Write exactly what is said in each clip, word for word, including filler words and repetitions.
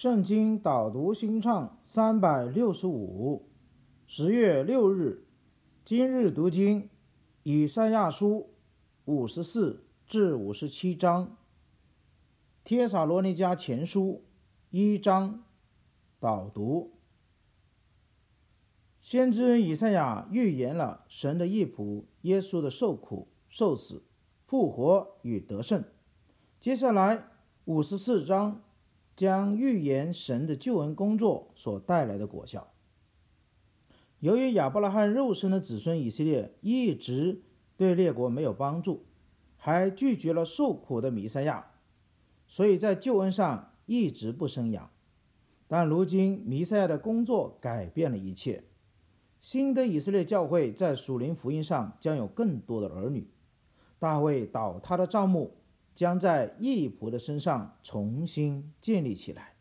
圣经导读新唱三百六十五，十月六日，今日读经以赛亚书五十四至五十七章，帖撒罗尼迦前书一章导读。先知以赛亚预言了神的义仆耶稣的受苦、受死、复活与得胜。接下来五十四章将预言神的救恩工作所带来的果效。由于亚伯拉罕肉身的子孙以色列一直对列国没有帮助，还拒绝了受苦的弥赛亚，所以在救恩上一直不生养。但如今弥赛亚的工作改变了一切，新的以色列教会在属灵福音上将有更多的儿女。大卫倒塌的帐幕将在义仆的身上重新建立起来。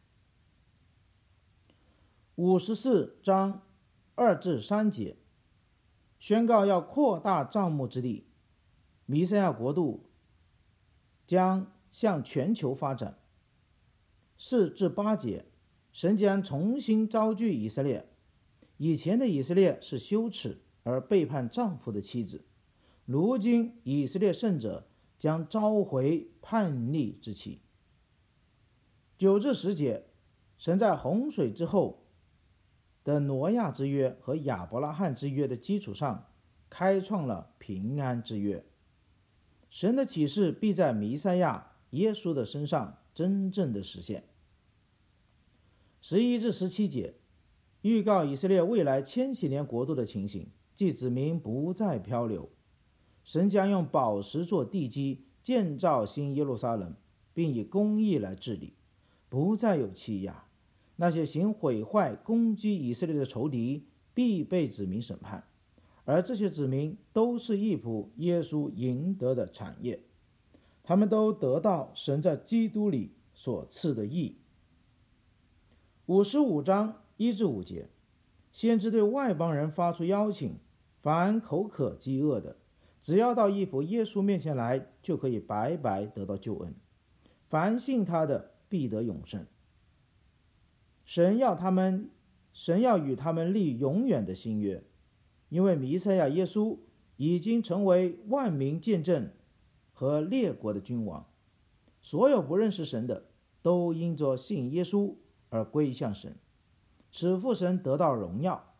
五十四章二至三节宣告要扩大帐幕之地，弥赛亚国度将向全球发展。四至八节神将重新招聚以色列，以前的以色列是羞耻而背叛丈夫的妻子，如今以色列圣者将召回叛逆之妻。九至十节，神在洪水之后的挪亚之约和亚伯拉罕之约的基础上，开创了平安之约。神的启示必在弥赛亚耶稣的身上真正的实现。十一至十七节，预告以色列未来千禧年国度的情形，即子民不再漂流。神将用宝石做地基，建造新耶路撒冷，并以公义来治理，不再有欺压。那些行毁坏、攻击以色列的仇敌必被子民审判，而这些子民都是义仆耶稣赢得的产业，他们都得到神在基督里所赐的义。五十五章一至五节，先知对外邦人发出邀请，凡口渴饥饿的，只要到义仆耶稣面前来，就可以白白得到救恩。凡信他的，必得永生。神要他们，神要与他们立永远的新约，因为弥赛亚耶稣已经成为万民见证和列国的君王。所有不认识神的，都因着信耶稣而归向神，使父神得到荣耀。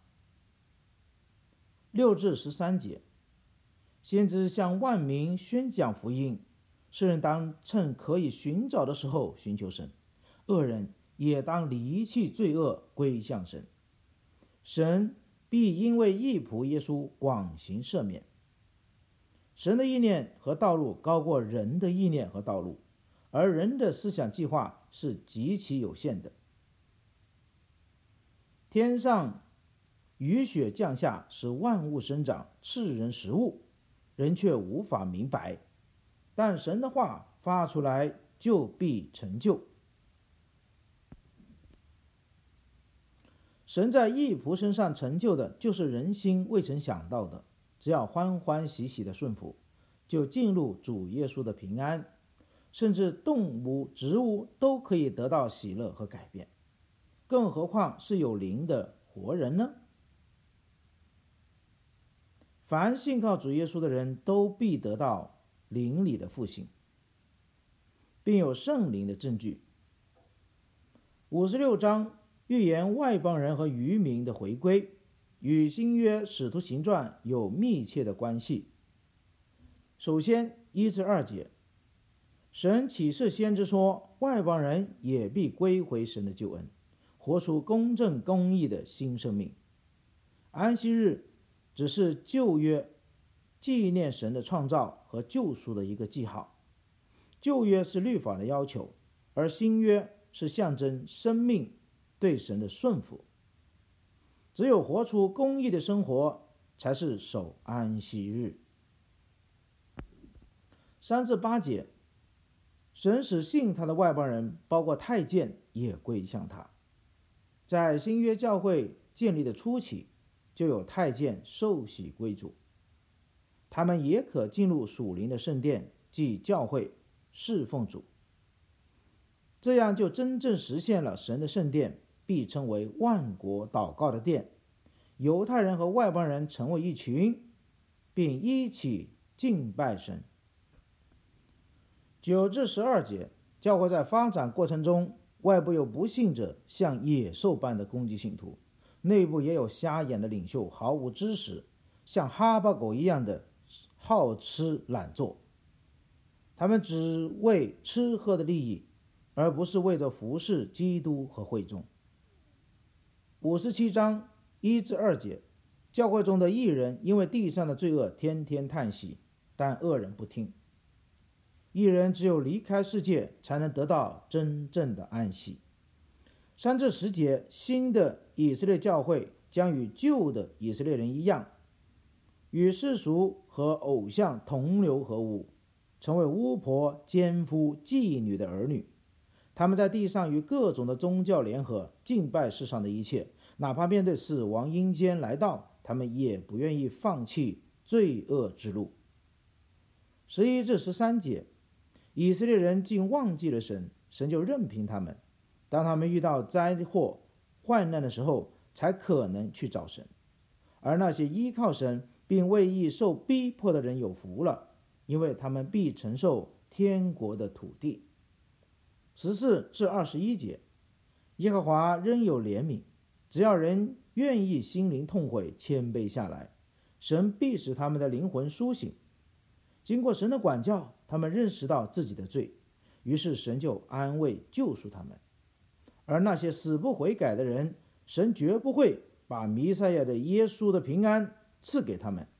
六至十三节，先知向万民宣讲福音，世人当趁可以寻找的时候寻求神，恶人也当离弃罪恶，归向神。神必因为义仆耶稣广行赦免。神的意念和道路高过人的意念和道路，而人的思想计划是极其有限的。天上雨雪降下，使万物生长，赐人食物，人却无法明白。但神的话发出来，就必成就。神在义仆身上成就的，就是人心未曾想到的。只要欢欢喜喜的顺服，就进入主耶稣的平安。甚至动物、植物都可以得到喜乐和改变，更何况是有灵的活人呢？凡信靠主耶稣的人都必得到灵里的复兴，并有圣灵的证据。五十六章预言外邦人和渔民的回归，与新约使徒行传有密切的关系。首先一至二节，神启示先知说，外邦人也必归回神的救恩，活出公正公义的新生命。安息日只是旧约纪念神的创造和救赎的一个记号。旧约是律法的要求，而新约是象征生命对神的顺服。只有活出公义的生活，才是守安息日。三至八节，神使信他的外邦人，包括太监，也归向他。在新约教会建立的初期，就有太监受洗归主，他们也可进入属灵的圣殿，即教会，侍奉主。 这样就真正实现了神的圣殿必称为万国祷告的殿，犹太人和外邦人成为一群，并一起敬拜神。九至十二节，教会在发展过程中，外部有不信者像野兽般的攻击信徒，内部也有瞎眼的领袖，毫无知识，像哈巴狗一样的好吃懒做。他们只为吃喝的利益，而不是为着服侍基督和会众。五十七章一至二节，教会中的义人因为地上的罪恶天天叹息，但恶人不听。义人只有离开世界，才能得到真正的安息。三至十节，新的以色列教会将与旧的以色列人一样，与世俗和偶像同流合污，成为巫婆、奸夫、妓女的儿女。他们在地上与各种的宗教联合，敬拜世上的一切，哪怕面对死亡阴间来到，他们也不愿意放弃罪恶之路。十一至十三节，以色列人竟忘记了神，神就任凭他们，当他们遇到灾祸患难的时候，才可能去找神。而那些依靠神并为义受逼迫的人有福了，因为他们必承受天国的土地。十四至二十一节，耶和华仍有怜悯，只要人愿意心灵痛悔，谦卑下来，神必使他们的灵魂苏醒。经过神的管教，他们认识到自己的罪，于是神就安慰救赎他们。而那些死不悔改的人，神绝不会把弥赛亚的耶稣的平安赐给他们。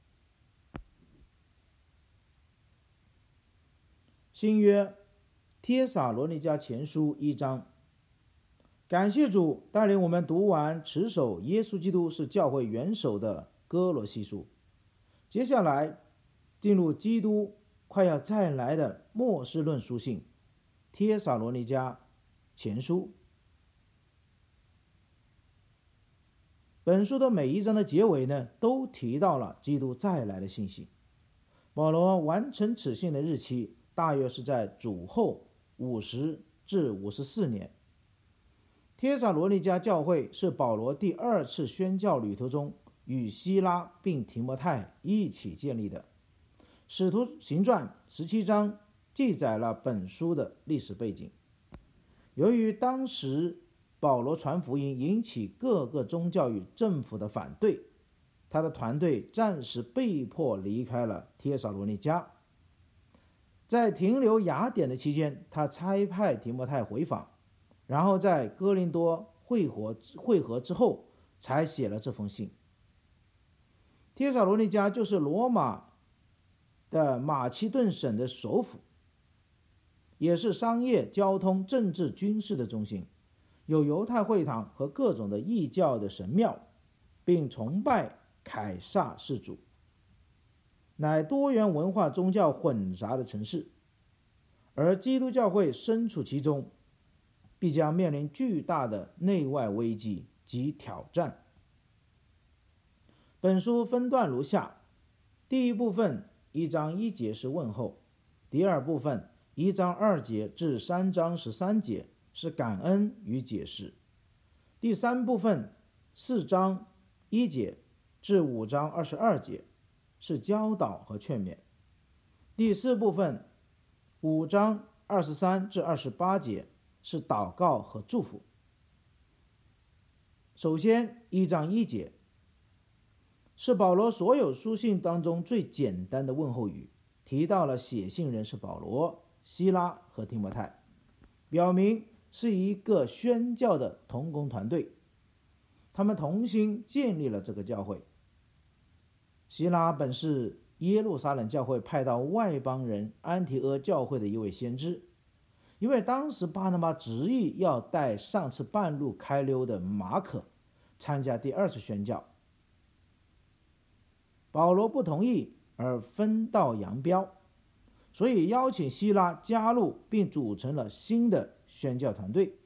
新约帖撒罗尼迦前书一章，感谢主带领我们读完持守耶稣基督是教会元首的哥罗西书。接下来进入基督快要再来的末世论书信帖撒罗尼迦前书。本书的每一章的结尾呢，都提到了基督再来的信息。保罗完成此信的日期大约是在主后五十至五十四年。帖撒罗尼迦教会是保罗第二次宣教旅途中与希拉并提摩太一起建立的。使徒行传十七章记载了本书的历史背景。由于当时保罗传福音引起各个宗教与政府的反对，他的团队暂时被迫离开了帖撒罗尼迦。在停留雅典的期间，他差派提摩太回访，然后在哥林多会合会合之后才写了这封信。帖撒罗尼迦就是罗马的马其顿省的首府，也是商业、交通、政治、军事的中心，有犹太会堂和各种的异教的神庙，并崇拜凯撒氏主，乃多元文化宗教混杂的城市。而基督教会身处其中，必将面临巨大的内外危机及挑战。本书分段如下：第一部分一章一节是问候，第二部分一章二节至三章十三节是感恩与解释，第三部分四章一节至五章二十二节是教导和劝勉，第四部分五章二十三至二十八节是祷告和祝福。首先一章一节是保罗所有书信当中最简单的问候语，提到了写信人是保罗、希拉和提摩太，表明是一个宣教的同工团队，他们同心建立了这个教会。希拉本是耶路撒冷教会派到外邦人安提阿教会的一位先知，因为当时巴拿巴执意要带上次半路开溜的马可参加第二次宣教，保罗不同意而分道扬镳，所以邀请希拉加入并组成了新的宣教团队。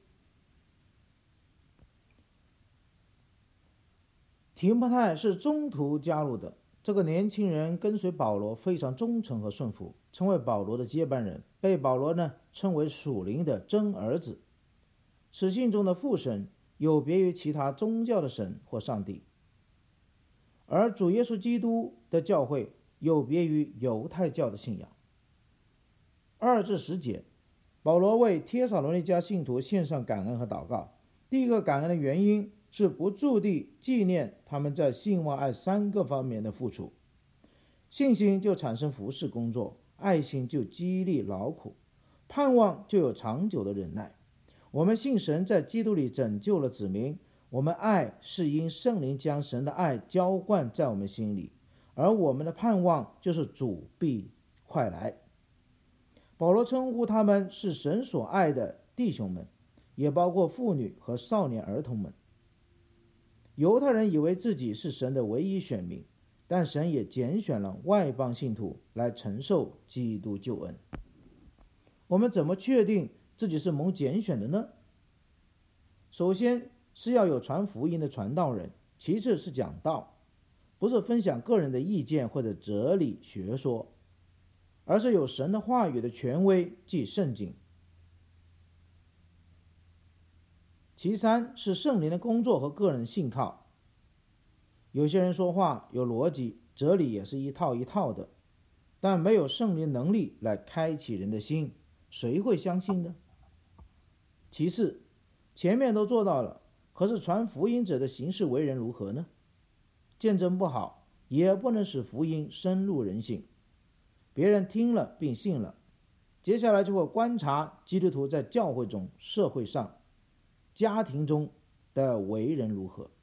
提摩太是中途加入的，这个年轻人跟随保罗非常忠诚和顺服， 成为保罗的接班人，被保罗呢称为属灵的真儿子。此信中的父神有别于其他宗教的神或上帝，而主耶稣基督的教会有别于犹太教的信仰。二至十节，保罗为帖撒罗尼迦信徒献上感恩和祷告。第一个感恩的原因是不住地纪念他们在信望爱三个方面的付出。信心就产生服事工作，爱心就激励劳苦，盼望就有长久的忍耐。我们信神在基督里拯救了子民，我们爱是因圣灵将神的爱浇灌在我们心里，而我们的盼望就是主必快来。保罗称呼他们是神所爱的弟兄们，也包括妇女和少年儿童们。犹太人以为自己是神的唯一选民，但神也拣选了外邦信徒来承受基督救恩。我们怎么确定自己是蒙拣选的呢？首先是要有传福音的传道人，其次是讲道，不是分享个人的意见或者哲理学说，而是有神的话语的权威，即圣经。其三是圣灵的工作和个人信靠。有些人说话有逻辑，哲理也是一套一套的，但没有圣灵能力来开启人的心，谁会相信呢？其次，前面都做到了，可是传福音者的行事为人如何呢？见证不好，也不能使福音深入人心，别人听了并信了，接下来就会观察基督徒在教会中、社会上、家庭中的为人如何。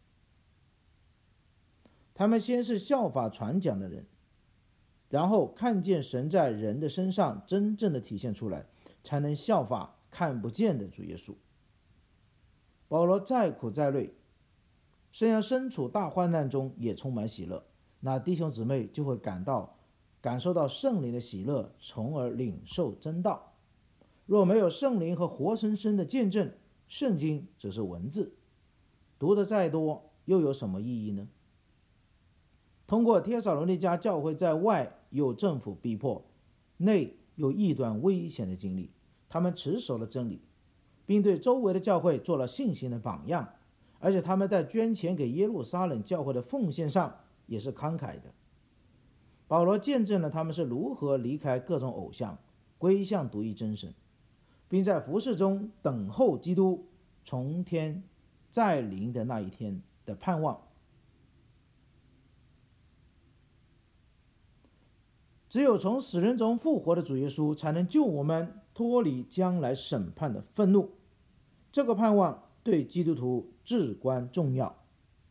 他们先是效法传讲的人，然后看见神在人的身上真正的体现出来，才能效法看不见的主耶稣。保罗再苦再累，虽然身处大患难中也充满喜乐，那弟兄姊妹就会感到感受到圣灵的喜乐，从而领受真道。若没有圣灵和活生生的见证，圣经只是文字，读得再多又有什么意义呢？通过帖撒罗尼迦教会在外有政府逼迫，内有异端危险的经历，他们持守了真理，并对周围的教会做了信心的榜样，而且他们在捐钱给耶路撒冷教会的奉献上也是慷慨的。保罗见证了他们是如何离开各种偶像，归向独一真神，并在服事中等候基督从天再临的那一天的盼望。只有从死人中复活的主耶稣，才能救我们脱离将来审判的愤怒。这个盼望对基督徒至关重要。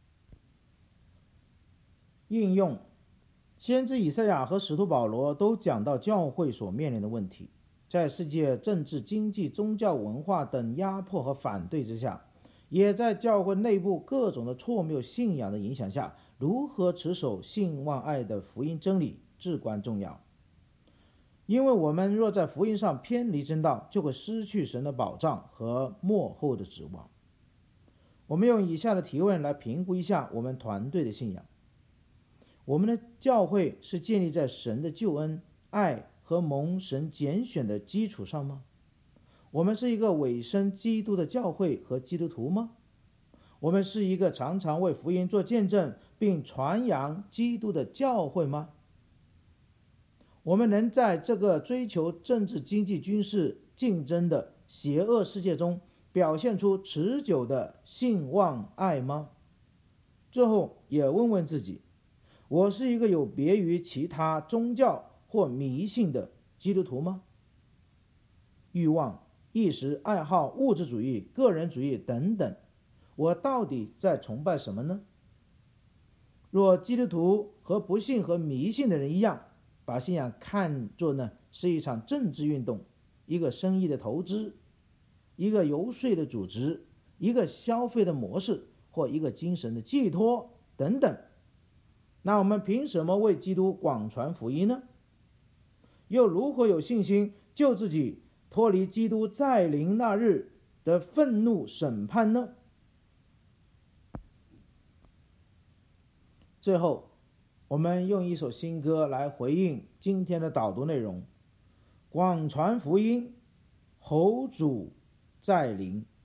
应用先知以赛亚和使徒保罗都讲到教会所面临的问题，在世界政治、经济、宗教、文化等压迫和反对之下，也在教会内部各种的错谬信仰的影响下，如何持守信望爱的福音真理至关重要。因为我们若在福音上偏离真道，就会失去神的保障和末后的指望。我们用以下的提问来评估一下我们团队的信仰。我们的教会是建立在神的救恩、爱和蒙神拣选的基础上吗？我们是一个委身基督的教会和基督徒吗？我们是一个常常为福音做见证并传扬基督的教会吗？我们能在这个追求政治、经济、军事竞争的邪恶世界中表现出持久的信望爱吗？最后也问问自己，我是一个有别于其他宗教或迷信的基督徒吗？欲望、意识、爱好、物质主义、个人主义等等，我到底在崇拜什么呢？若基督徒和不信和迷信的人一样，把信仰看作呢是一场政治运动，一个生意的投资，一个游说的组织，一个消费的模式，或一个精神的寄托等等，那我们凭什么为基督广传福音呢？又如何有信心救自己脱离基督再临那日的愤怒审判呢？最后，我们用一首新歌来回应今天的导读内容， 广传福音，侯主在临。